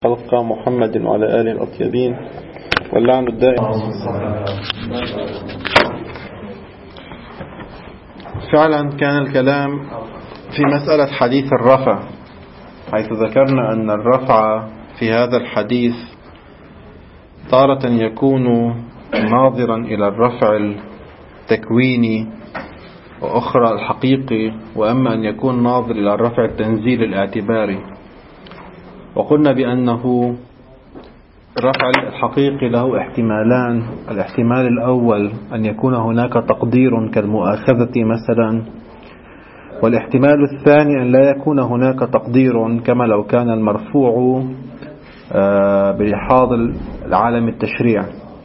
خلق محمد وعلى آله الأطيبين واللعن الدائم. فعلا كان الكلام في مسألة حديث الرفع، حيث ذكرنا أن الرفع في هذا الحديث تارة يكون ناظرا إلى الرفع التكويني وأخرى الحقيقي، وأما أن يكون ناظر إلى الرفع التنزيل الاعتباري. وقلنا بأنه الرفع الحقيقي له احتمالان: الاحتمال الأول أن يكون هناك تقدير كالمؤاخذة مثلا، والاحتمال الثاني أن لا يكون هناك تقدير كما لو كان المرفوع بلحاظ العالم التشريع.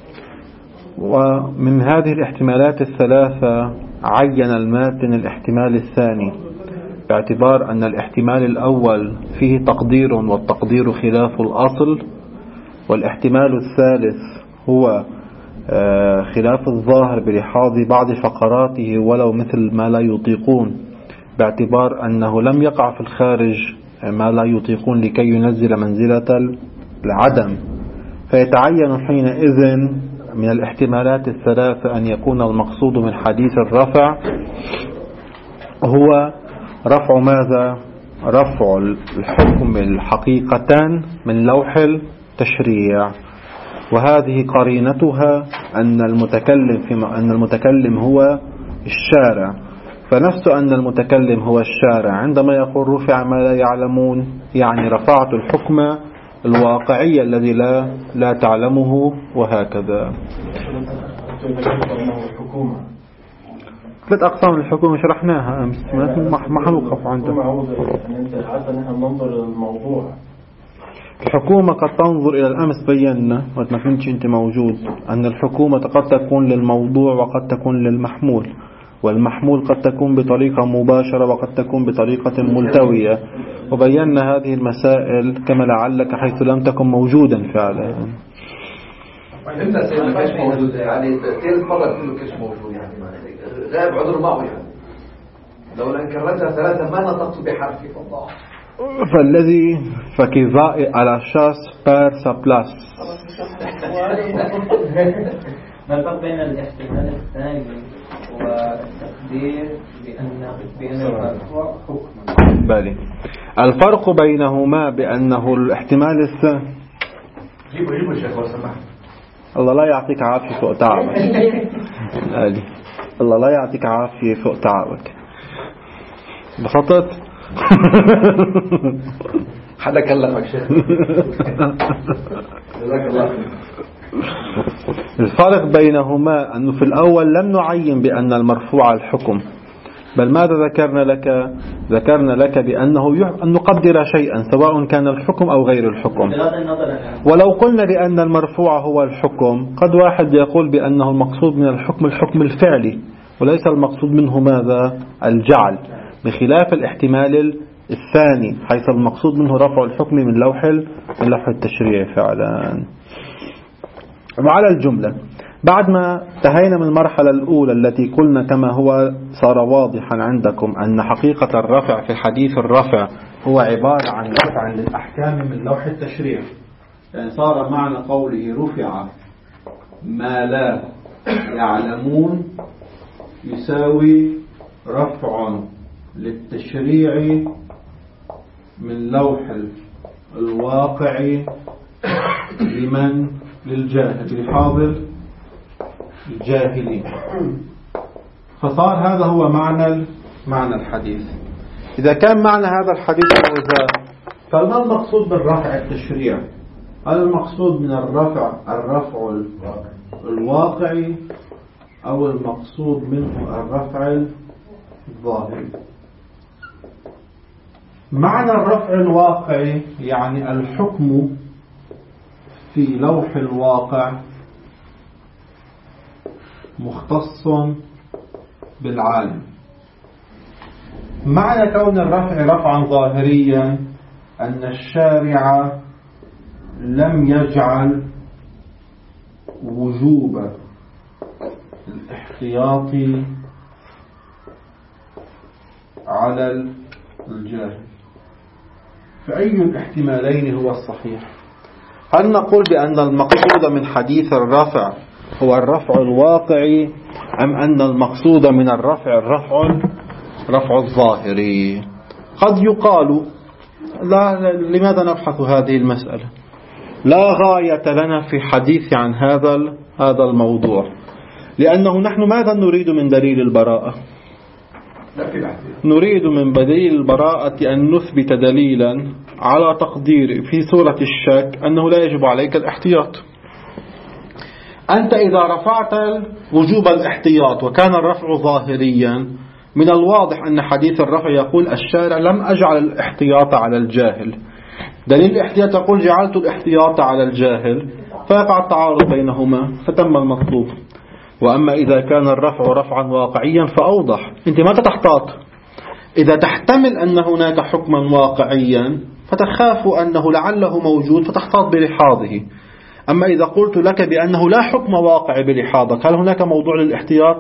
ومن هذه الاحتمالات الثلاثة عين الماتن الاحتمال الثاني، باعتبار أن الاحتمال الأول فيه تقدير والتقدير خلاف الأصل، والاحتمال الثالث هو خلاف الظاهر بلحاظ بعض فقراته ولو مثل ما لا يطيقون، باعتبار أنه لم يقع في الخارج ما لا يطيقون لكي ينزل منزلة العدم. فيتعين حينئذ من الاحتمالات الثلاثة أن يكون المقصود من حديث الرفع هو رفع ماذا؟ رفع الحكم الحقيقتان من لوح التشريع. وهذه قرينتها أن المتكلم هو الشارع، فنفس أن المتكلم هو الشارع عندما يقول رفع ما لا يعلمون، يعني رفعت الحكم الواقعي الذي لا تعلمه، وهكذا. ثلاث أقسام الحكومة شرحناها أمس، ما حنوقف عندها. الحكومة قد تنظر إلى الأمس، بينا وقت ما كنتش أنت موجود أن الحكومة قد تكون للموضوع وقد تكون للمحمول، والمحمول قد تكون بطريقة مباشرة وقد تكون بطريقة ملتوية، وبينا هذه المسائل كما لعلك حيث لم تكن موجودا فعلا. انت سيدنا كاش موجود، يعني ثالث مرة كله كاش موجود، يعني غائب عذر معه، يعني لولا ان كررتها ثلاثة ما نطقت بحرف الله. فالذي فكذا على شاس بار سبلاس. ما الفرق بين الاحتمال الثاني والتقدير بأن المرفوع حكم؟ بالي الفرق بينهما بأنه الاحتمال الثاني. جيبوا الشيخ وسمح. الله لا يعطيك عافية فوق تعبك. الله لا يعطيك عافية فوق تعبك. بسطت. حدا كلمك شيخ؟ جزاك الله. الفرق بينهما أنه في الأول لم نعين بأن المرفوع الحكم، بل ماذا ذكرنا لك بأنه أن نقدر شيئا سواء كان الحكم أو غير الحكم. ولو قلنا بأن المرفوع هو الحكم، قد واحد يقول بأنه المقصود من الحكم الفعلي وليس المقصود منه ماذا؟ الجعل، بخلاف الاحتمال الثاني حيث المقصود منه رفع الحكم من لوح التشريع فعلا. وعلى الجملة، بعد ما انتهينا من المرحلة الأولى التي قلنا كما هو صار واضحا عندكم أن حقيقة الرفع في حديث الرفع هو عبارة عن رفع للأحكام من لوح التشريع، يعني صار معنى قوله رفع ما لا يعلمون يساوي رفع للتشريع من لوح الواقع لمن؟ للجاهل، لحاضر الجاهلين. فصار هذا هو معنى الحديث. إذا كان معنى هذا الحديث هو ذا، فما المقصود بالرفع التشريع؟ هل المقصود من الرفع الواقعي أو المقصود منه الرفع الظاهري؟ معنى الرفع الواقعي يعني الحكم في لوح الواقع مختص بالعالم. معنى كون الرفع رفعا ظاهريا أن الشارع لم يجعل وجوب الاحتياط على الجاهل. فأي الاحتمالين هو الصحيح؟ هل نقول بأن المقصود من حديث الرفع هو الرفع الواقعي أم أن المقصود من الرفع الرفع الظاهري؟ قد يقال لا، لماذا نبحث هذه المسألة؟ لا غاية لنا في حديث عن هذا الموضوع، لأنه نحن ماذا نريد من دليل البراءة؟ نريد من دليل البراءة أن نثبت دليلا على تقدير في سورة الشك أنه لا يجب عليك الاحتياط. أنت إذا رفعت وجوب الاحتياط وكان الرفع ظاهريا، من الواضح أن حديث الرفع يقول الشارع لم أجعل الاحتياط على الجاهل، دليل الاحتياط يقول جعلت الاحتياط على الجاهل، فيقع التعارض بينهما فتم المطلوب. وأما إذا كان الرفع رفعا واقعيا فأوضح، أنت ما تحتاط. إذا تحتمل أن هناك حكما واقعيا فتخاف أنه لعله موجود فتحتاط بلحاظه. أما إذا قلت لك بأنه لا حكم واقعي بلحاظك، هل هناك موضوع للاحتياط؟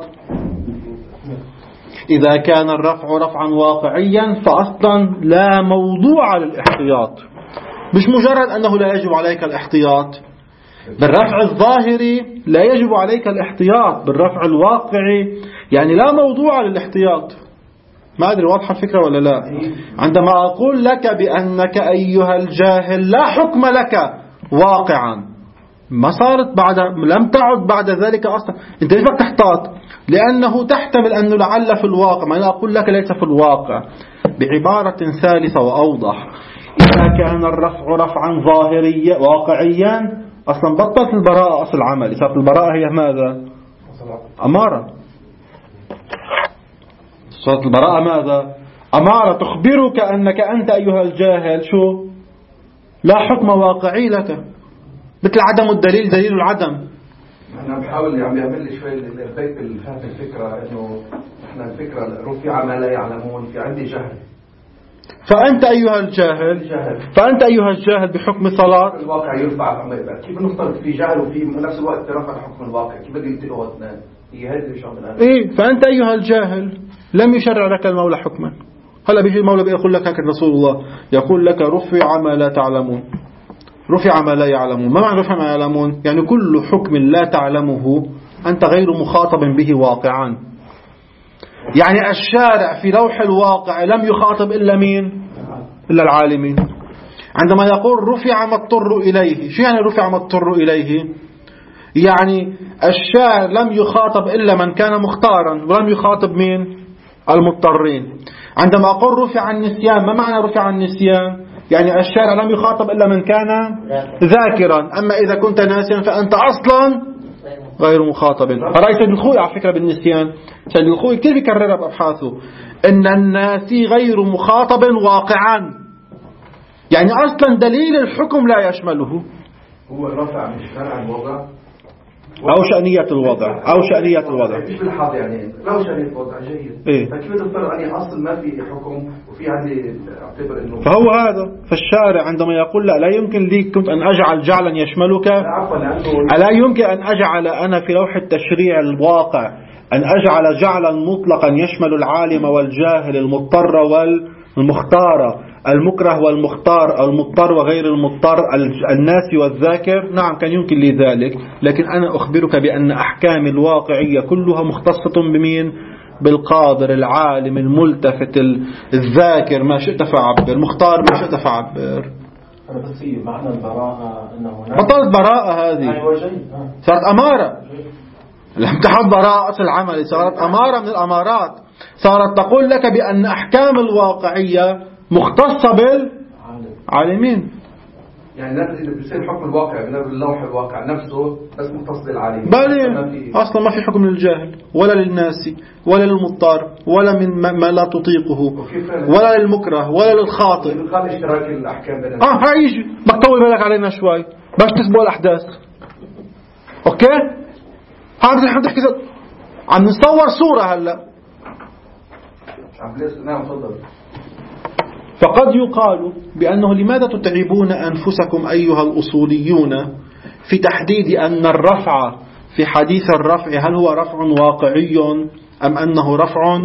إذا كان الرفع رفعا واقعيا فأصلا لا موضوع للاحتياط، مش مجرد أنه لا يجب عليك الاحتياط. بالرفع الظاهري لا يجب عليك الاحتياط، بالرفع الواقعي يعني لا موضوع للاحتياط. ما أدري واضحة الفكرة ولا لا؟ عندما أقول لك بأنك أيها الجاهل لا حكم لك واقعا، ما صارت لم تعد بعد ذلك أصلا. أنت ليش بدك تحتاط؟ لأنه تحتمل أنه لعل في الواقع، ما أنا أقول لك ليس في الواقع. بعبارة ثالثة وأوضح، إذا كان الرفع رفعا ظاهريا واقعيا أصلا بطلت البراءة أصل عملي، صارت البراءة هي ماذا؟ أمارة. صارت البراءة ماذا؟ أمارة تخبرك أنك أنت أيها الجاهل شو؟ لا حكم واقعي لك، مثل عدم الدليل دليل العدم. أنا بحاول يعني أعمل لي شوي البيت الفهم الفكرة، إنه إحنا الفكرة رفع ما لا يعلمون، في عندي جهل. فأنت أيها الجاهل بحكم صلاة الواقع يرفع الأمر. كيف نفترض في جهل وفي نفس الوقت رفع الحكم الواقع؟ كيف بدي يلتقوا اثنين؟ هي هذه الشغلة. إيه، فأنت أيها الجاهل لم يشرع لك المولى حكما. هلا بيجي المولى بيقول لك هكذا رسول الله يقول لك رفع ما لا تعلمون، رفع ما لا يعلمون. ما معنى رفع ما يعلمون؟ يعني كل حكم لا تعلمه أنت غير مخاطب به واقعا. يعني الشارع في لوح الواقع لم يخاطب إلا مين؟ إلا العالمين. عندما يقول رفع ما اضطر إليه، شو يعني رفع ما اضطر إليه؟ يعني الشارع لم يخاطب إلا من كان مختارا ولم يخاطب مين؟ المضطرين. عندما أقول رفع النسيان، ما معنى رفع النسيان؟ يعني الشارع لم يخاطب إلا من كان ذاكرا، أما إذا كنت ناسيا فأنت أصلا غير مخاطب. فرأي سيد الخوي على فكرة بالنسيان، سيد الخوي كيف يكررها بأبحاثه؟ إن الناسي غير مخاطب واقعا، يعني أصلا دليل الحكم لا يشمله. هو الرفع مش شرع الوضع أو شأنية الوضع، أو شأنية الوضع. مش بالحظ يعني، لو شأنية الوضع جيد. إيه؟ فكيف تفترض أني أصل ما في حكم وفي عندي أعتبر إنه. فهو هذا، فالشارع عندما يقول لا يمكن لي كنت أن أجعل جعلا يشملك، لا يمكن أن أجعل أنا في لوح التشريع الواقع أن أجعل جعلا مطلقا يشمل العالم والجاهل، المضطر والمختار، المكره والمختار، المضطر وغير المضطر، الناسي والذاكر. نعم كان يمكن لي ذلك، لكن أنا أخبرك بأن أحكام الواقعية كلها مختصة بمين؟ بالقادر، العالم، الملتفت، الذاكر، ما شئت فعبر، مختار ما شئت فعبر. أنا بس في معنى البراءة أنه بطلت براءة، هذه صارت أمارة. لم تعد براءة أصل عملي، صارت أمارة من الأمارات. صارت تقول لك بأن أحكام الواقعية مختصة بالعالمين. يعني إذا بيصير حكم الواقع من اللوح الواقع نفسه بس مختص بالعالمين، بل أصلا ما في حكم للجاهل ولا للناسي ولا للمضطر ولا من ما لا تطيقه ولا للمكره ولا للخاطئ. قال اشتراك الأحكام بين هيجي بطول بالك علينا شوي باش تسبق الأحداث. أوكي، عم تحكي عم نصور صورة هلا. نعم تفضل. فقد يقال بأنه لماذا تتعبون أنفسكم أيها الأصوليون في تحديد أن الرفع في حديث الرفع هل هو رفع واقعي أم أنه رفع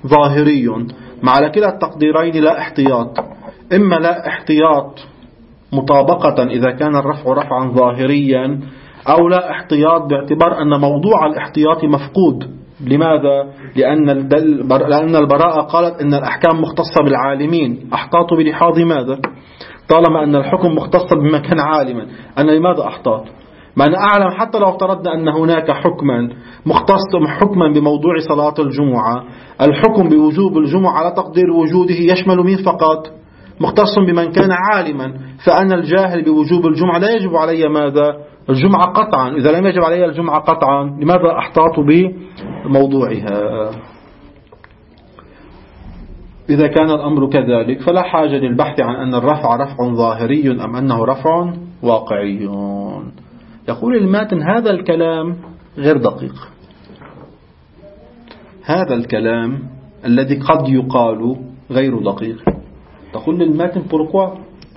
ظاهري؟ مع كلا التقديرين لا احتياط، إما لا احتياط مطابقة إذا كان الرفع رفعا ظاهريا أو لا احتياط، باعتبار أن موضوع الاحتياط مفقود. لماذا؟ لأن البراءة قالت إن الأحكام مختصة بالعالمين، أحتاطوا بلحاظ ماذا؟ طالما أن الحكم مختص بما كان عالما، أنا لماذا أحتاط؟ ما أنا أعلم حتى لو افترضنا أن هناك حكما مختص حكما بموضوع صلاة الجمعة، الحكم بوجوب الجمعة على تقدير وجوده يشمل مين فقط؟ مختص بمن كان عالما. فأنا الجاهل بوجوب الجمعة لا يجب علي ماذا؟ الجمعة قطعا. إذا لم يجب علي الجمعة قطعا، لماذا أحتاط بموضوعها؟ إذا كان الأمر كذلك فلا حاجة للبحث عن أن الرفع رفع ظاهري أم أنه رفع واقعي. يقول الماتن هذا الكلام غير دقيق. هذا الكلام الذي قد يقال غير دقيق. تقول الماتن pourquoi؟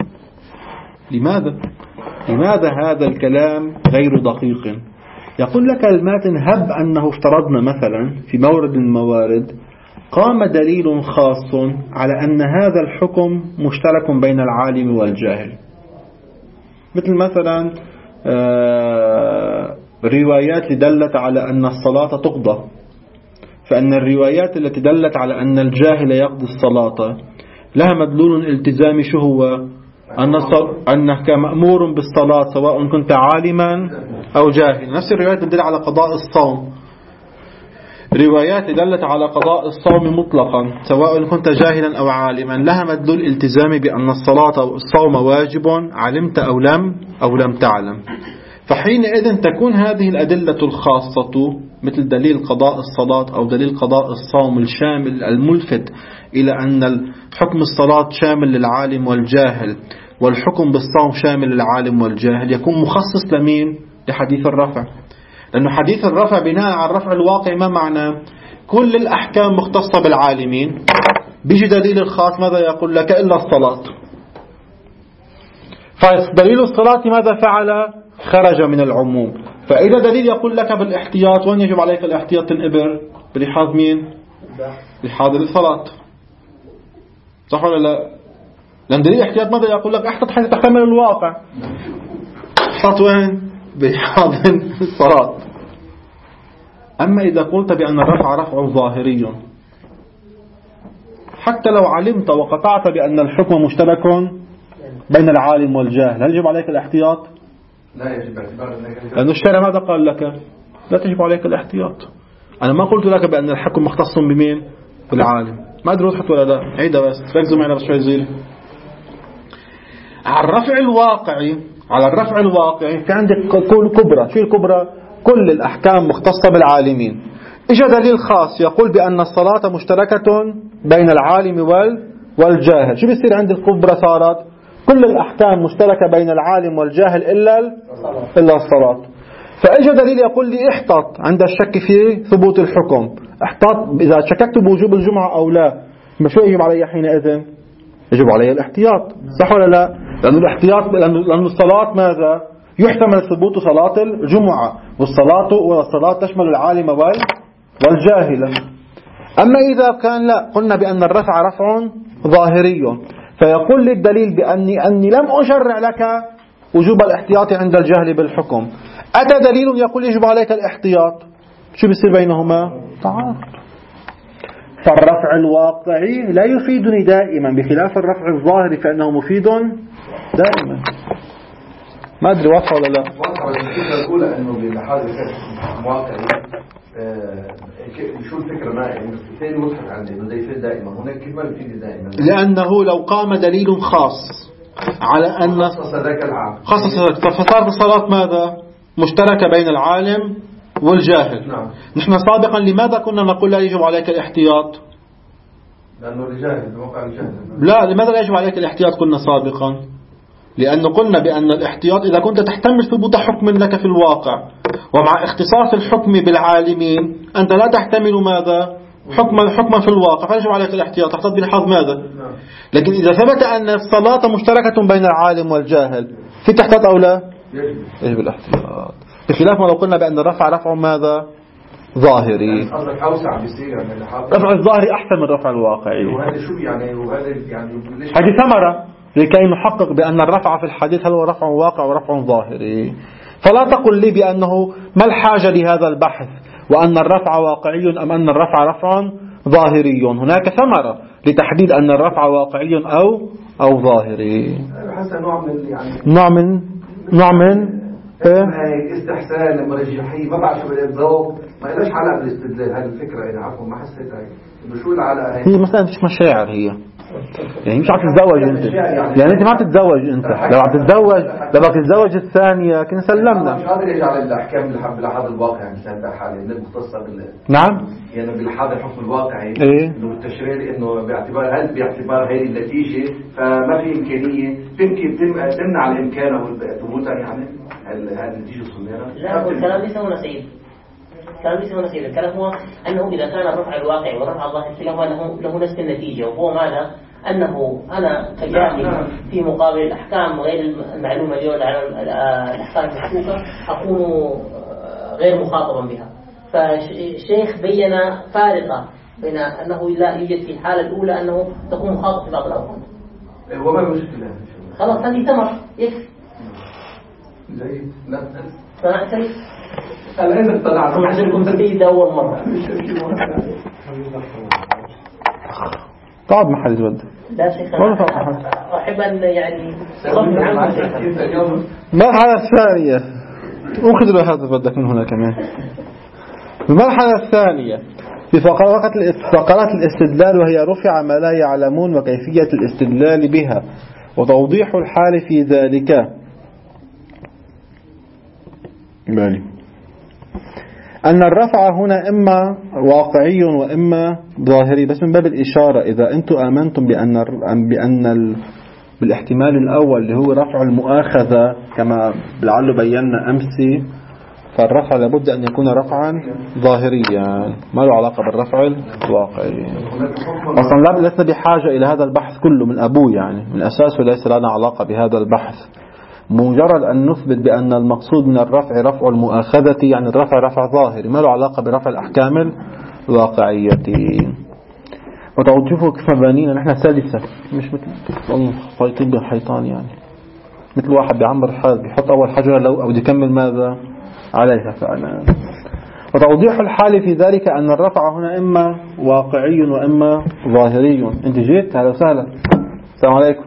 لماذا هذا الكلام غير دقيق؟ يقول لك الماتن هب أنه افترضنا مثلا في مورد من الموارد قام دليل خاص على أن هذا الحكم مشترك بين العالم والجاهل، مثل مثلا روايات دلت على أن الصلاة تقضى، فأن الروايات التي دلت على أن الجاهل يقضي الصلاة لها مدلول التزامي، شو هو؟ أنك مأمور بالصلاة سواء كنت عالما أو جاهلا. نفس الروايات تدل على قضاء الصوم، روايات دلت على قضاء الصوم مطلقا سواء كنت جاهلا أو عالما، لها مدلول التزامي بأن الصلاة أو الصوم واجب علمت أو لم تعلم. فحينئذ تكون هذه الأدلة الخاصة مثل دليل قضاء الصلاة أو دليل قضاء الصوم الشامل الملفت إلى أن حكم الصلاة شامل للعالم والجاهل والحكم بالصوم شامل للعالم والجاهل، يكون مخصص لمين؟ لحديث الرفع. لأنه حديث الرفع بناء على الرفع الواقع ما معنى؟ كل الأحكام مختصة بالعالمين، بيجي دليل الخاص ماذا يقول لك؟ إلا الصلاة. فدليل الصلاة ماذا فعل؟ خرج من العموم. فإذا دليل يقول لك بالاحتياط، وين يجب عليك الاحتياط تنقبر؟ بلحاظ مين؟ بلحاظ الصلاة، صح ولا لا؟ لأن دليل الاحتياط ماذا يقول لك؟ احتط حيث تحتمل الواقع. احتط وين؟ بلحاظ الصلاة. أما إذا قلت بأن الرفع رفع ظاهري، حتى لو علمت وقطعت بأن الحكم مشترك بين العالم والجاهل، هل يجب عليك الاحتياط؟ لا يجب، باعتبار لأن الشارع ماذا قال لك؟ لا تجب عليك الاحتياط. أنا ما قلت لك بأن الحكم مختص بمين؟ بالعالم. ما أدري وضحت ولا لا؟ عيدها بس، ركزوا معنا بس شوي زيل. على الرفع الواقعي في عندك كبرى. شو الكبرى؟ كل الأحكام مختصة بالعالمين. إجا دليل خاص يقول بأن الصلاة مشتركة بين العالم والجاهل. شو بيصير عند الكبرى؟ صارت كل الأحكام مشتركة بين العالم والجاهل إلا الصلاة. فإجا دليل يقول لي احتط عند الشك في ثبوت الحكم، احتط إذا شككت بوجوب الجمعة أو لا. شو يجب علي حينئذ؟ يجب علي الاحتياط، صح ولا لا؟ لأن الاحتياط لأن الصلاة ماذا؟ يحتمل ثبوت صلاة الجمعة، والصلاة تشمل العالم والجاهل. أما إذا كان لا، قلنا بأن الرفع رفع ظاهري، فيقول لي الدليل أني لم أشرع لك وجوب الاحتياط عند الجهل بالحكم. أتى دليل يقول يجب عليك الاحتياط، شو بيصير بينهما؟ تعارض. فالرفع الواقعي لا يفيدني دائما بخلاف الرفع الظاهري فإنه مفيد دائما. ما أدري واضحة ولا لا؟ واضحة. الفكرة الأولى أنه بحاجة واقعي، شو الفكرة؟ ما يعني الثاني وضحت عندي إنه ده يفيد دائما، هناك كلمة يفيد دائما، لأنه لو قام دليل خاص على أن خصص ذاك العام، فصارت الصلاة ماذا؟ مشتركة بين العالم والجاهل. نعم. نحن سابقا لماذا كنا نقول لا يجب عليك الاحتياط؟ لأنه الجاهل بموقع الجاهل. لا، لماذا لا يجب عليك الاحتياط كنا سابقا؟ لأنه قلنا بأن الاحتياط إذا كنت تحتمل ثبوت حكم لك في الواقع، ومع اختصاص الحكم بالعالمين أنت لا تحتمل ماذا؟ حكما في الواقع، فيجب عليك الاحتياط. تحتاط بلحاظ ماذا؟ لكن إذا ثبت أن الصلاة مشتركة بين العالم والجاهل، في تحتاط أو لا؟ يجب الاحتياط، بخلاف ما لو قلنا بأن الرفع رفع ماذا؟ ظاهري. قصدك أوسع بيصير يعني رفع الظاهري أحسن من رفع الواقعي. وهذا شو يعني؟ وهذا يعني هذه ثمرة. لكي نحقق بأن الرفع في الحديث هل هو رفع واقع ورفع ظاهري. فلا تقل لي بأنه ما الحاجة لهذا البحث وأن الرفع واقعي أم أن الرفع رفع ظاهري. هناك ثمرة لتحديد أن الرفع واقعي أو ظاهري. نوع من استحسان مرجحية ما بعرف شو بدي الذوق ما لهاش علاقة بالاستدلال. هذه الفكرة يعني عفوا ما حسيت هي شو العلاقة. هي مثلا مش مشاعر، هي يعني مش عم تتزوج انت، يعني انت ما بتتزوج انت. لو عم تتزوج لو بدك تتزوج الثانية كنا سلمنا. مش قادر يجي على الاحكام بالحاضر الواقعي مثلا حاليا مختصة نعم يعني بالحاضر الحكم الواقعي ايه انه التشريع انه باعتبار هذه النتيجة فما في امكانية تمنع الامكان او ثبوتها يعني هذه النتيجة الصغيرة. لا هو الكلام ليس هنا سيد، الكلام ليس هنا سيد. الكلام هو أنه إذا كان الرفع الواقعي والرفع الظاهر له نفس النتيجة، وهو ماذا؟ أنه أنا كجاهل في مقابل الأحكام غير المعلومة اليوم على الأحكام المحكوكة أكون غير مخاطبا بها. فالشيخ بين فارقة بين أنه لا يوجد في الحالة الأولى أنه تكون مخاطب في بعض الأوقات. وما المشكلة؟ خلاص هذه ثمر يكفي. جيد. لا فنعترف الآن اطلعنا نعزلكم سيد أول مرة. قعد محل الود. لا شيخ أحب أن يعني المرحلة الثانية أخذ له هذا بدك من هنا كمان. المرحلة الثانية في فقرات الاستدلال، وهي رفع ما لا يعلمون وكيفية الاستدلال بها وتوضيح الحال في ذلك. أن الرفع هنا إما واقعي وإما ظاهري، بس من باب الإشارة إذا أنتم آمنتم بأن بالاحتمال الأول اللي هو رفع المؤاخذة كما لعله بينا أمسي، فالرفع لابد أن يكون رفعا ظاهريا ما له علاقة بالرفع الواقعي. أصلا لسنا بحاجة إلى هذا البحث كله من أبوه، يعني من أساسه ليس لنا علاقة بهذا البحث. مجرد أن نثبت بأن المقصود من الرفع رفع المؤاخذة، يعني الرفع رفع ظاهري ما له علاقة برفع الأحكام الواقعية. وتوجهه كيف مبانينا نحن سادسة، مش مثل والله خيطين بالحيطان، يعني مثل واحد بيعمر حال بيحط أول حجرة لو أو يكمل ماذا عليها فعلا. وتوضيح الحال في ذلك أن الرفع هنا إما واقعي وإما ظاهري. أنت جيت، أهلا وسهلا، السلام عليكم،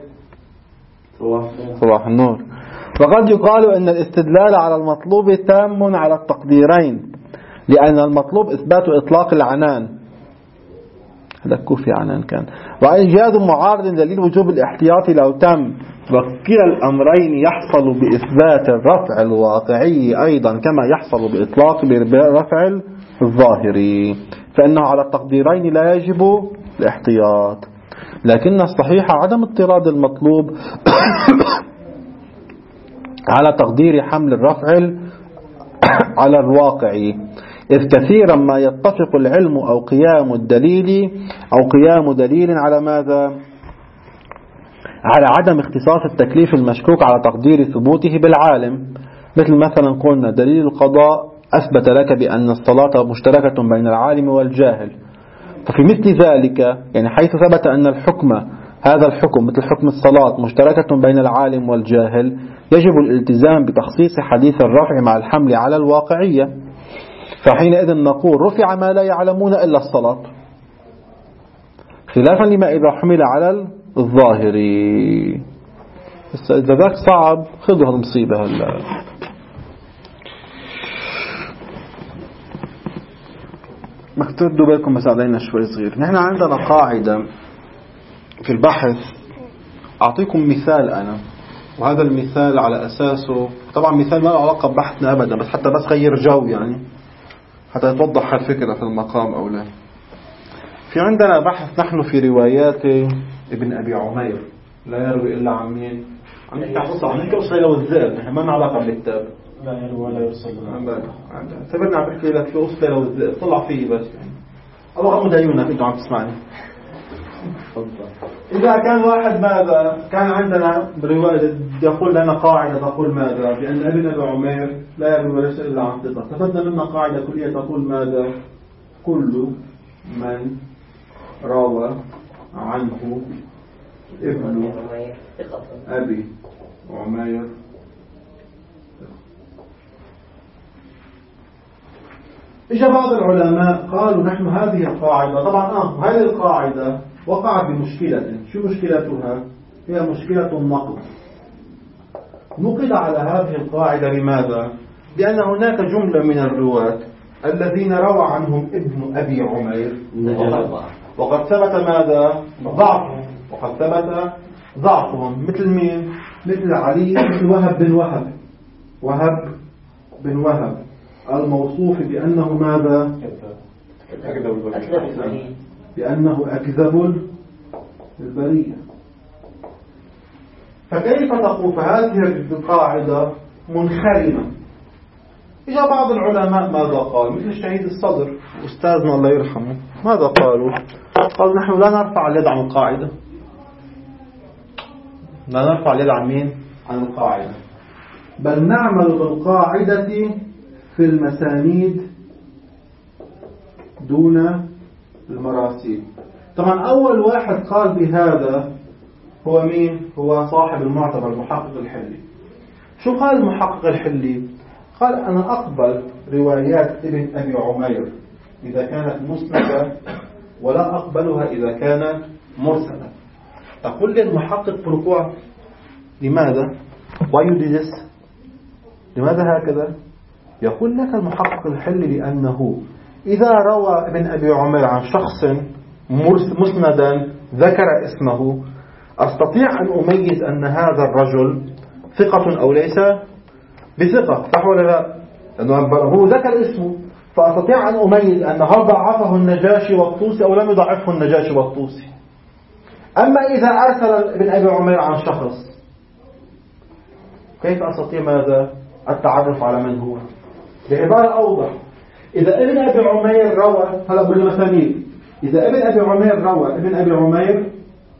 صباح النور. وقد يقال أن الاستدلال على المطلوب تام على التقديرين، لأن المطلوب إثبات إطلاق العنان، هذا كوفي عنان كان، وإيجاد معارض دليل وجوب الاحتياط لو تم. وكلا الأمرين يحصل بإثبات الرفع الواقعي أيضا كما يحصل بإطلاق الرفع الظاهري، فإنه على التقديرين لا يجب الاحتياط. لكن الصحيح عدم اضطراد المطلوب على تقدير حمل الرفع على الواقعي، إذ كثيرا ما يتفق العلم أو قيام دليل على ماذا؟ على عدم اختصاص التكليف المشكوك على تقدير ثبوته بالعالم. مثل مثلا قلنا دليل القضاء أثبت لك بأن الصلاة مشتركة بين العالم والجاهل، ففي مثل ذلك يعني حيث ثبت أن الحكم هذا الحكم مثل حكم الصلاة مشتركة بين العالم والجاهل، يجب الالتزام بتخصيص حديث الرفع مع الحمل على الواقعية. فحينئذ نقول رفع ما لا يعلمون إلا الصلاة، خلافا لما إذا حمل على الظاهري. بس إذا ذاك صعب خذوا هالمصيبة هلا. مكتردوا بالكم بس علينا شوي صغير. نحن عندنا قاعدة في البحث، أعطيكم مثال أنا، وهذا المثال على أساسه طبعا مثال ما له علاقة ببحثنا أبدا، بس حتى بس غير جو يعني حتى يتوضح الفكرة في المقام أو لا. في عندنا بحث نحن في روايات ابن أبي عمير، لا يروي إلا عن مين؟ عم نحكي أصيلة والذئب، نحن ما لنا علاقة بالكتاب، لا يروي ولا يرسل. سبرنا عم بحكي لك في أصيلة والذئب، طلع فيه بس يعني الله غمض عيونك أنتوا عم تسمعني. إذا كان واحد ماذا كان عندنا برواية يقول لنا قاعدة تقول ماذا؟ بأن ابن أبي عمير لا يروي ولا يرسل إلا عن ثقة، استفدنا منها قاعدة كلية تقول ماذا؟ كل من روى عنه ابن أبي عمير. إجا بعض العلماء قالوا نحن هذه القاعدة طبعا هذه القاعدة وقعت بمشكلة. شو مشكلتها؟ هي مشكلة النقد. نقد على هذه القاعدة لماذا؟ لأن هناك جملة من الرواة الذين روى عنهم ابن أبي عمير وقد ثبت ماذا؟ ضعفهم. وقد ثبت ضعفهم. مثل مين؟ مثل علي بن وهب بن وهب بن وهب الموصوف بأنه ماذا؟ بأنه أكذب البرية. فكيف تقول فهذه القاعدة منخرمة؟ إجا بعض العلماء ماذا قال؟ مثل الشهيد الصدر أستاذنا الله يرحمه ماذا قالوا؟ قالوا نحن لا نرفع اليد عن القاعدة. لا نرفع اليد عن مين؟ عن القاعدة، بل نعمل بالقاعدة في المسانيد دون المراسيل. طبعا أول واحد قال بهذا هو مين؟ هو صاحب المعتبر المحقق الحلي. شو قال المحقق الحلي؟ قال أنا أقبل روايات ابن أبي عمير إذا كانت مسندة ولا أقبلها إذا كانت مرسلة. تقول لي المحقق في الركوع لماذا؟ Why you do this؟ لماذا هكذا؟ يقول لك المحقق الحلي لأنه إذا روى ابن أبي عمير عن شخص مسندا ذكر اسمه أستطيع أن أميز أن هذا الرجل ثقة أو ليس بثقة، صح ولا لا؟ لأنه هو ذكر اسمه، فأستطيع أن أميز أن هل ضعفه النجاشي والطوسي أو لم يضعفه النجاشي والطوسي. أما إذا أرسل ابن أبي عمير عن شخص كيف أستطيع ماذا؟ التعرف على من هو بعبارة أوضح. إذا ابن أبي عمير روى هلا بالمسانيد، إذا ابن أبي عمير روى ابن أبي عمير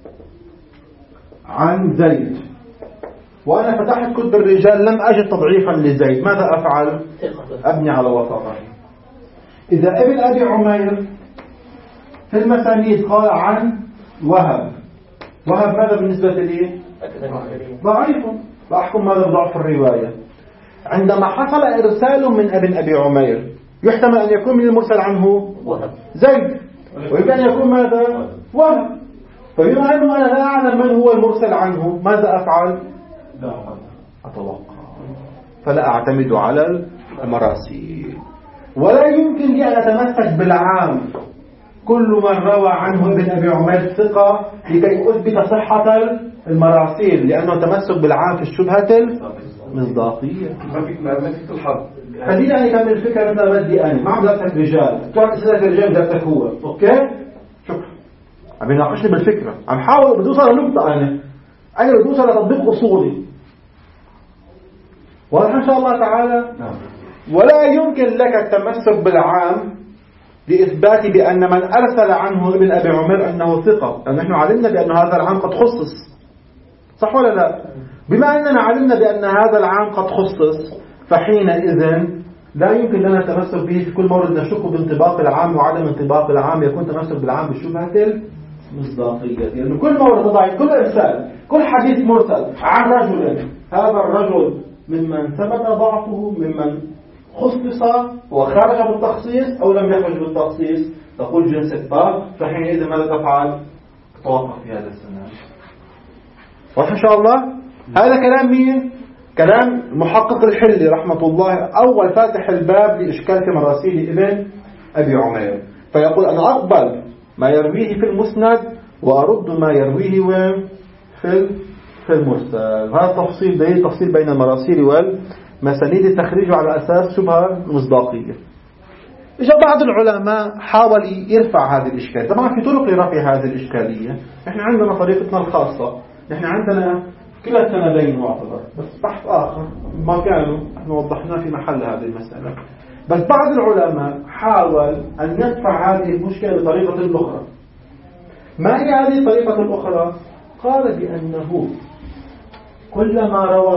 عن زيد وأنا فتحت كتب الرجال لم أجد تضعيفا لزيد، ماذا أفعل؟ أبني على وثاقه. إذا ابن أبي عمير في المسانيد قال عن وهب ماذا بالنسبة لي؟ ضعيف، فأحكم ماذا بضعف الرواية. عندما حصل إرسال من ابن أبي عمير يحتمل أن يكون من المرسل عنه زيد، ويمكن أن يكون ماذا؟ وهب. فبما أنه أنا لا أعلم من هو المرسل عنه ماذا أفعل؟ أتوقع، فلا أعتمد على المراسيل. ولا يمكن لي أن أتمسك بالعام كل من روى عنه ابن أبي عمير ثقة لكي أثبت صحة المراسيل، لأنه تمسك بالعام في الشبهة المصداقية. ما فيك الحرب. خلينا نكمل الفكرة مثل بدي أنا ما عم درسك رجال، تعرف أسئلة الرجال درسك هو، أوكي؟ شكرا. عم يناقشني بالفكرة، عم حاول بدي أوصل لنقطة أنا بدي أوصل لتطبيق أصولي. واضح إن شاء الله تعالى؟ ولا يمكن لك التمسك بالعام لإثبات بأن من أرسل عنه ابن أبي عمير أنه ثقة، لأن نحن علمنا بأن هذا العام قد خصص، صح ولا لا؟ بما أننا علمنا بأن هذا العام قد خصص فحينئذ لا يمكن لنا التمسك به في كل مورد نشك بانطباق العام وعدم انطباق العام، يكون تمسك بالعام بالشبهة المصداقية. لأن يعني كل مورد ضعيف، كل إرسال، كل حديث مرسل عن رجل، هذا الرجل ممن ثبت ضعفه، ممن خصص وخرج بالتخصيص أو لم يخرج بالتخصيص، تقول جنس الطاب، فحينئذ ماذا تفعل؟ توقف في هذا السنة. واضح إن شاء الله؟ هذا كلام مين؟ كلام المحقق الحلي رحمة الله، أول فاتح الباب لإشكال في مراسيل ابن أبي عمير. فيقول أنا أقبل ما يرويه في المسند وأرد ما يرويه في المرسل. هذا تفصيل دليل تفصيل بين المراسيل والمسانيد، التخريج على أساس شبهة مصداقية. إجا بعض العلماء حاول يرفع هذه الإشكالية. طبعا في طرق لرفع هذه الإشكالية. نحن عندنا طريقتنا الخاصة، نحن عندنا كلا السندين معتبر، بس بحث آخر ما كانوا نحن وضحناه في محل هذه المسألة. بس بعض العلماء حاول أن يدفع هذه المشكلة بطريقة أخرى. ما هي هذه الطريقة الأخرى؟ قال بأنه كلما روى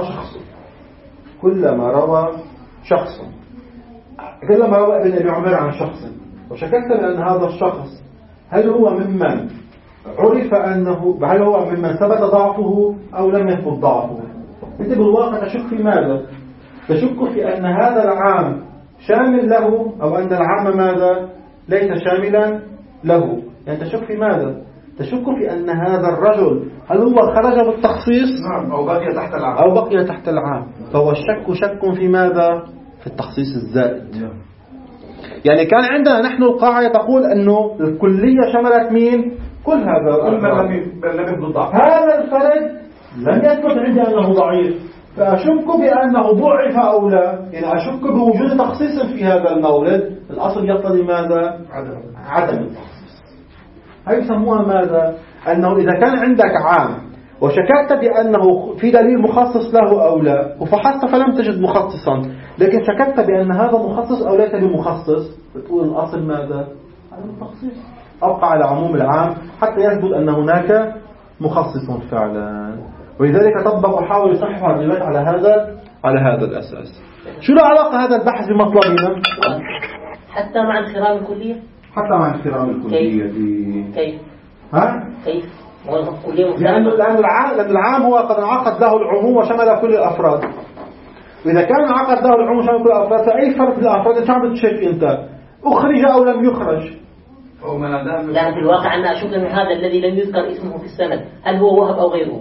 ابن أبي عمير عن شخص وشككت بأن هذا الشخص هل هو ممن عرف أنه هل هو ممن ثبت ضعفه أو لم يثبت ضعفه. أنت بالواقع تشك في ماذا؟ تشك في أن هذا العام شامل له أو أن العام ماذا؟ ليس شاملا له. يعني تشك في ماذا؟ تشك في أن هذا الرجل هل هو خرج بالتخصيص أو بقي تحت العام أو بقي تحت العام. فهو الشك شك في ماذا؟ في التخصيص الزائد. يعني كان عندنا نحن القاعدة تقول أنه الكلية شملت مين؟ كل هذا كل من لم يثبت ضعف. هذا الفرد لم يثبت عندي أنه ضعيف، فأشك بأنه ضعف أو لا. يعني أشك بوجود تخصيص في هذا المورد. الأصل يقتضي ماذا؟ عدم التخصيص. هاي يسموها ماذا؟ أنه إذا كان عندك عام وشككت بأنه في دليل مخصص له أو لا، وفحصت فلم تجد مخصصا، لكن شككت بأن هذا مخصص أو ليس بمخصص، بتقول الأصل ماذا؟ عدم التخصيص. أبقى على عموم العام حتى يثبت أن هناك مخصص فعلا. ولذلك طبق وحاول يصحح الروايات على هذا الأساس. شو له علاقة هذا البحث بمطلبنا؟ حتى مع انخرام الكلية؟ حتى مع انخرام الكلية. كيف؟ ها؟ كيف؟ الكلية لأن العام هو قد انعقد له العموم وشمل كل الأفراد. وإذا كان انعقد له العموم وشمل كل الأفراد، فأي فرد في الأفراد أنت عم بتشك أنت أخرج أو لم يخرج. لا في الواقع أن أشك أن هذا الذي لم يذكر اسمه في السند هل هو وهب أو غيره؟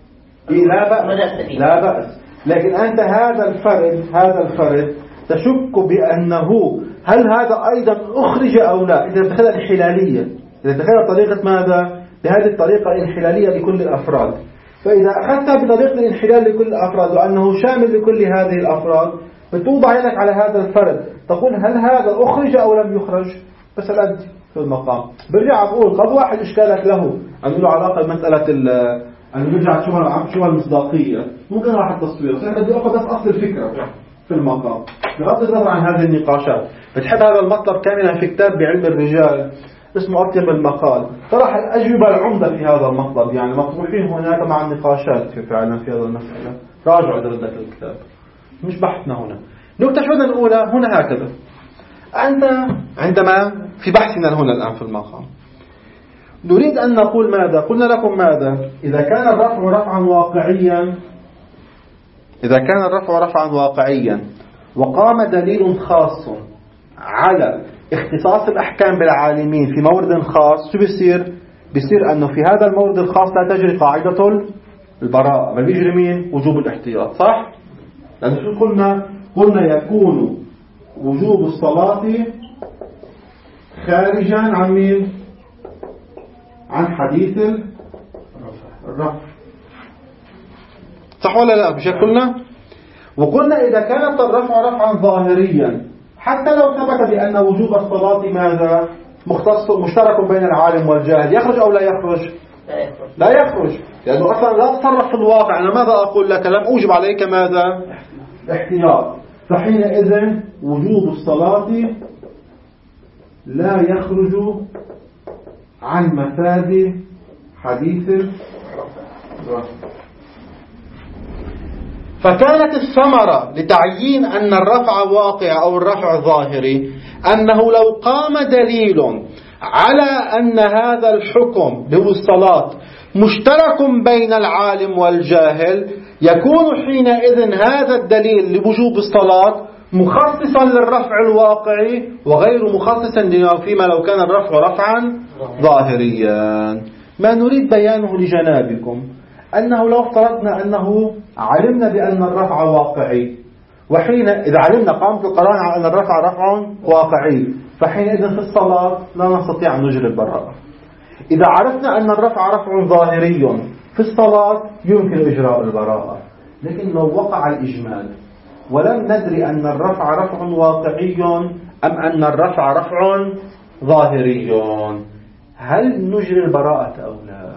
لا بأس. لكن أنت هذا الفرد تشك بأنه هل هذا أيضا أخرج أو لا. إذا دخلت الحلالية، إذا دخلت طريقة ماذا؟ بهذه الطريقة الانحلالية لكل الأفراد. فإذا أخذتها بطريقة الانحلال لكل الأفراد وأنه شامل لكل هذه الأفراد، بتوضع عينك على هذا الفرد تقول هل هذا أخرج أو لم يخرج؟ بس الأد في المقام. برجع أقول قد واحد إشكالك له أن له علاقة بمسألة أن نرجع شو المصداقية، ممكن راح التصوير، بس أنا بدي أخذ بس أصل الفكرة في المقام بغض النظر عن هذه النقاشات. بتحب هذا المطلب كاملا في كتاب بعلم الرجال اسمه أطيب المقال، طرح الأجوبة العمدة في هذا المطلب، يعني مطروحين هناك مع النقاشات فعلا في هذا المسألة. راجعوا ذلك الكتاب، مش بحثنا هنا. نقطة شو بدنا نقولها هنا هكذا. أنت عندما في بحثنا هنا الآن في المقام نريد أن نقول ماذا؟ قلنا لكم ماذا؟ إذا كان الرفع رفعا واقعيا وقام دليل خاص على اختصاص الأحكام بالعالمين في مورد خاص، شو بيصير أنه في هذا المورد الخاص لا تجري قاعدة البراءة، بل بيجري مين؟ وجوب الاحتياط، صح؟ لأن شو قلنا يكون وجوب الصلاة خارجا عن مين؟ عن حديث الرفع، صح ولا لا؟ مش قلنا؟ وقلنا إذا كانت الرفع رفعا ظاهريا حتى لو ثبت بأن وجوب الصلاة ماذا؟ مشترك بين العالم والجاهل، يخرج أو لا يخرج؟ لا يخرج، لأنه أصلا لا تصرف في الواقع. أنا ماذا أقول لك؟ لم أوجب عليك ماذا؟ احتياط. فحينئذ وجوب الصلاة لا يخرج عن مفاد حديث الرفع. فكانت الثمرة لتعيين أن الرفع واقع أو الرفع ظاهري أنه لو قام دليل على أن هذا الحكم له الصلاة مشترك بين العالم والجاهل، يكون حينئذ هذا الدليل لوجوب الصلاة مخصصا للرفع الواقعي وغير مخصصا فيما لو كان الرفع رفعا ظاهريا. ما نريد بيانه لجنابكم أنه لو افترضنا أنه علمنا بأن الرفع واقعي، وحين إذا علمنا قامت القرار على أن الرفع رفع واقعي، فحينئذ في الصلاة لا نستطيع أن نجري البراءة. إذا عرفنا أن الرفع رفع ظاهري في الصلاة يمكن إجراء البراءة. لكن لو وقع الإجمال ولم ندري أن الرفع رفع واقعي أم أن الرفع رفع ظاهري، هل نجري البراءة أو لا؟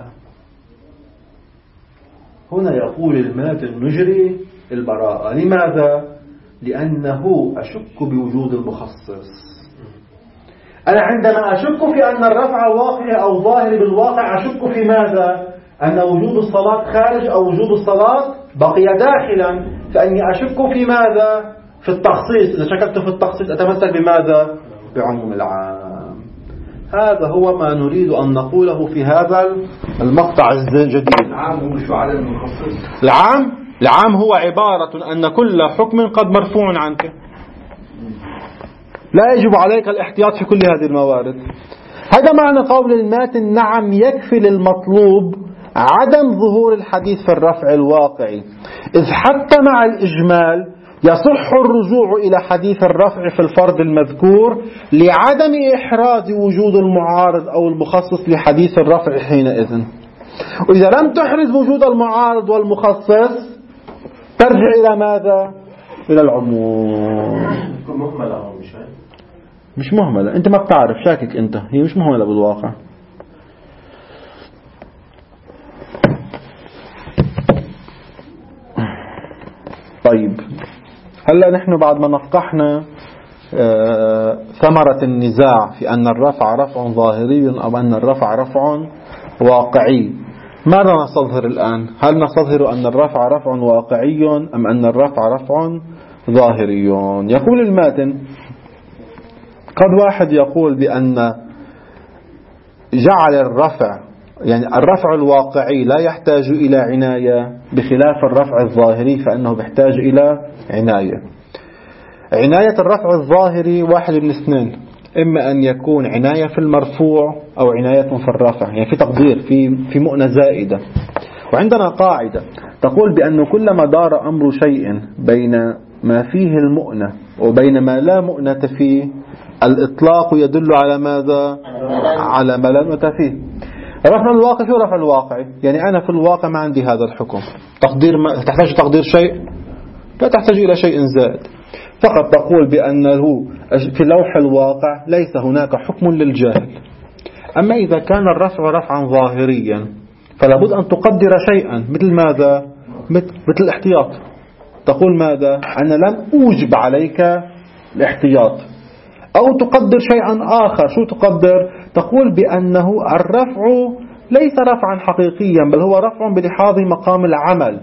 هنا يقول الماتن نجري البراءة. لماذا؟ لأنه أشك بوجود المخصص. أنا عندما أشك في أن الرفع واقعي أو ظاهري بالواقع أشك في ماذا؟ أن وجود الصلاة خارج أو وجود الصلاة بقي داخلا، فأني أشك في ماذا؟ في التخصيص. إذا شككت في التخصيص أتمسك بماذا؟ بعموم العام. هذا هو ما نريد أن نقوله في هذا المقطع الجديد. العام هو شو على المخصص؟ العام هو عبارة أن كل حكم قد مرفوع عنك، لا يجب عليك الاحتياط في كل هذه الموارد. هذا معنى قول الماتن نعم يكفي للمطلوب عدم ظهور الحديث في الرفع الواقعي، إذ حتى مع الإجمال يصح الرجوع إلى حديث الرفع في الفرض المذكور لعدم إحراز وجود المعارض أو المخصص لحديث الرفع حينئذ. وإذا لم تحرز وجود المعارض والمخصص ترجع إلى ماذا؟ إلى العموم. مهملة أو مش مهملة، أنت ما بتعرف، شاكك أنت، هي مش مهملة بالواقع. طيب هلأ نحن بعد ما نفقحنا ثمرة النزاع في أن الرفع رفع ظاهري أو أن الرفع رفع واقعي، ماذا نستظهر الآن؟ هل نستظهر أن الرفع رفع واقعي أم أن الرفع رفع ظاهري؟ يقول الماتن قد واحد يقول بأن جعل الرفع، يعني الرفع الواقعي لا يحتاج إلى عناية بخلاف الرفع الظاهري فإنه يحتاج إلى عناية. عناية الرفع الظاهري واحد من اثنين، إما أن يكون عناية في المرفوع أو عناية في الرفع، يعني في تقدير في مؤنة زائدة. وعندنا قاعدة تقول بأن كلما دار أمر شيء بين ما فيه المؤنة وبين ما لا مؤنة فيه الإطلاق يدل على ماذا؟ على ما لا مؤنة فيه. رفع الواقع شو رفع الواقع؟ يعني أنا في الواقع ما عندي هذا الحكم، تقدير ما تحتاج تقدير شيء؟ لا تحتاج إلى شيء زائد، فقط تقول بأنه في لوح الواقع ليس هناك حكم للجاهل. أما إذا كان الرفع رفعا ظاهريا فلابد أن تقدر شيئا، مثل ماذا؟ مثل الاحتياط. تقول ماذا؟ أنا لم أوجب عليك الاحتياط. أو تقدر شيئا آخر، شو تقدر؟ تقول بأنه الرفع ليس رفعا حقيقيا بل هو رفع بلحاظ مقام العمل،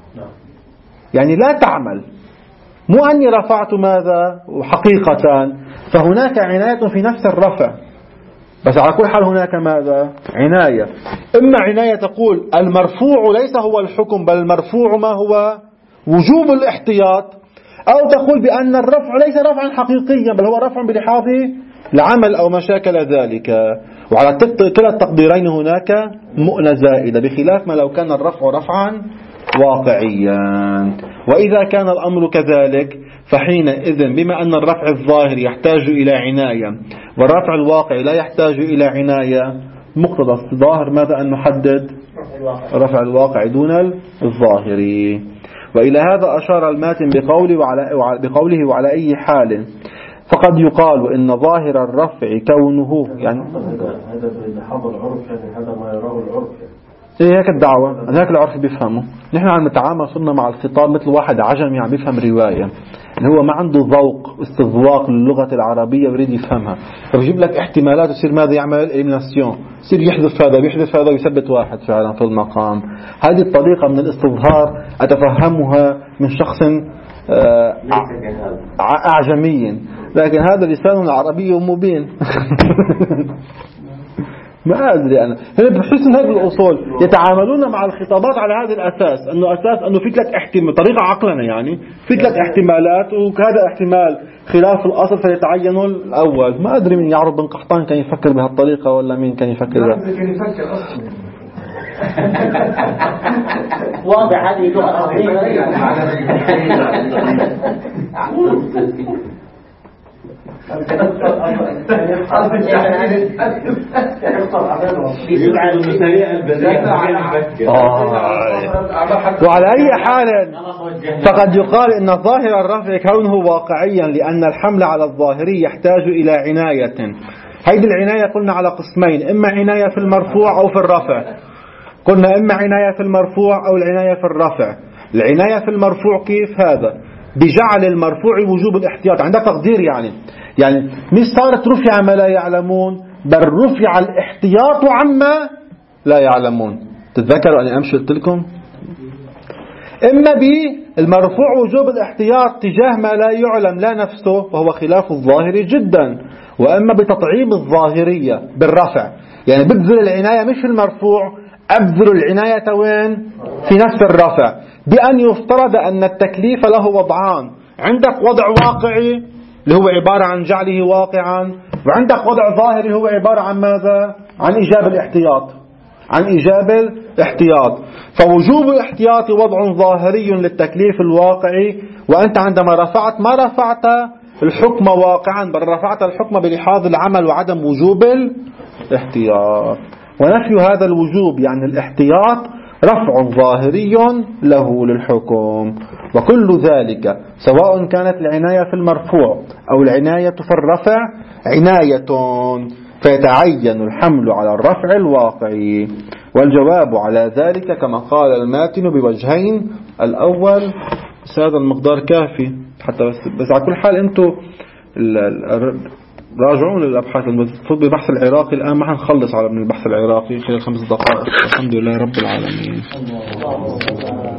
يعني لا تعمل، مو أني رفعت ماذا حقيقة. فهناك عناية في نفس الرفع، بس على كل حال هناك ماذا؟ عناية. إما عناية تقول المرفوع ليس هو الحكم بل المرفوع ما هو؟ وجوب الاحتياط. أو تقول بأن الرفع ليس رفعا حقيقيا بل هو رفع بلحاظ العمل أو ما شاكل ذلك. وعلى كلا التقديرين هناك مؤنة زائدة، بخلاف ما لو كان الرفع رفعا واقعيا. وإذا كان الأمر كذلك فحينئذ بما أن الرفع الظاهر يحتاج إلى عناية والرفع الواقعي لا يحتاج إلى عناية، مقتضى الظاهر ماذا؟ أن نحدد رفع الواقع دون الظاهري. وإلى هذا أشار الماتن بقوله وعلى أي حال فقد يقال إن ظاهر الرفع كونه، يعني هذا بحظ العرف، يعني هذا ما يراه العرف. إيه هيك الدعوة، هيك العرف بيفهمه. نحن عم نتعامل صرنا مع الخطاب مثل واحد عجمي عم بيفهم رواية، اللي هو ما عنده ذوق استذواق للغة العربية ويريد يفهمها، فبيجيب لك احتمالات ويصير ماذا يعمل؟ إليميناسيون، يصير يحذف هذا ويحذف هذا ويثبت واحد فعلا في المقام. هذه الطريقة من الاستظهار أتفهمها من شخص أعجمي، لكن هذا لسان عربي مبين. ما أدري أنا، هنا بحسن هذه الأصول يتعاملون مع الخطابات على هذا الأساس، أنه أساس أنه فيك لك طريقة عقلنا، يعني فيك لك احتمالات وهذا احتمال خلاف الأصل فيتعين الأول. ما أدري من يعرف بن قحطان كان يفكر بهالطريقة ولا مين كان يفكر بها. واضح هذه لغة عربية. وعلى أي حال فقد يقال إن ظاهر الرفع كونه واقعيا لأن الحمل على الظاهري يحتاج إلى عناية. هذه العناية قلنا على قسمين، إما عناية في المرفوع أو في الرفع. قلنا إما عناية في المرفوع أو العناية في الرفع. العناية في المرفوع كيف هذا؟ بجعل المرفوع وجوب الاحتياط، عندك تقدير، يعني مش صارت رفع ما لا يعلمون بل رفع الاحتياط عما لا يعلمون. تتذكروا أني أمشي قلت لكم إما بالمرفوع وجوب الاحتياط تجاه ما لا يعلم لا نفسه وهو خلاف الظاهر جدا، وإما بتطعيم الظاهرية بالرفع، يعني ببذل العناية مش المرفوع، أبذل العناية وين؟ في نفس الرفع، بأن يفترض أن التكليف له وضعان، عندك وضع واقعي اللي هو عبارة عن جعله واقعا، وعندك وضع ظاهري هو عبارة عن ماذا؟ عن إيجاب الاحتياط، عن إيجاب الاحتياط. فوجوب الاحتياط وضع ظاهري للتكليف الواقعي، وأنت عندما رفعت ما رفعت الحكم واقعا، بل رفعت الحكم بلحاظ العمل وعدم وجوب الاحتياط. ونفي هذا الوجوب يعني الاحتياط رفع ظاهري له للحكم. وكل ذلك سواء كانت العناية في المرفوع أو العناية في الرفع عناية، فيتعين الحمل على الرفع الواقعي. والجواب على ذلك كما قال الماتن بوجهين. الأول هذا المقدار كافي حتى بس على كل حال أنتم راجعون للأبحاث المفروض ببحث العراقي. الآن ما حنخلص على من البحث العراقي خلال 5 دقائق. الحمد لله رب العالمين.